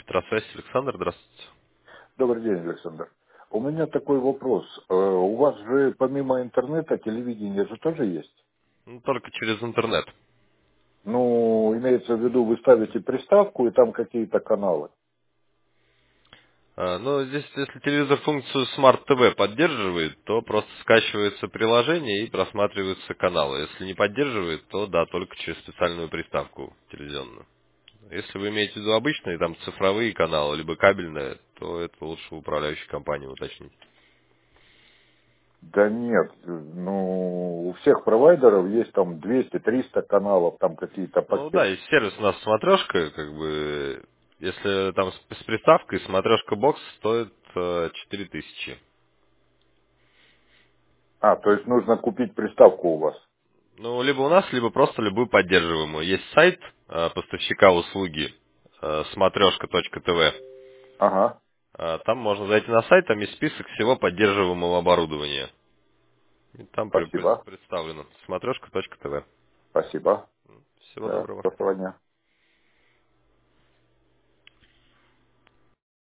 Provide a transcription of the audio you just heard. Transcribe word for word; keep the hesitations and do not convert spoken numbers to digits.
Здравствуйте, Александр, здравствуйте. Добрый день, Александр. У меня такой вопрос. Э, У вас же помимо интернета телевидение же тоже есть? Ну, только через интернет. Ну, имеется в виду, вы ставите приставку и там какие-то каналы. А, Ну, здесь, если телевизор функцию Smart ти ви поддерживает, то просто скачивается приложение и просматриваются каналы. Если не поддерживает, то да, только через специальную приставку телевизионную. Если вы имеете в виду обычные, там, цифровые каналы, либо кабельные, то это лучше у управляющей компании уточнить. Да нет, ну, у всех провайдеров есть там двести-триста каналов, там какие-то Ну да, пакеты. есть сервис у нас смотрешка, как бы, если там с, с приставкой, смотрешка бокс стоит э, четыре тысячи. А, то есть нужно купить приставку у вас. Ну, либо у нас, либо просто любую поддерживаемую. Есть сайт э, поставщика услуги э, смотрешка точка тв. Ага, Э, Там можно зайти на сайт, там есть список всего поддерживаемого оборудования. И там при- при- спасибо, представлено смотрешка точка тв. спасибо. Всего Да, доброго. до свидания.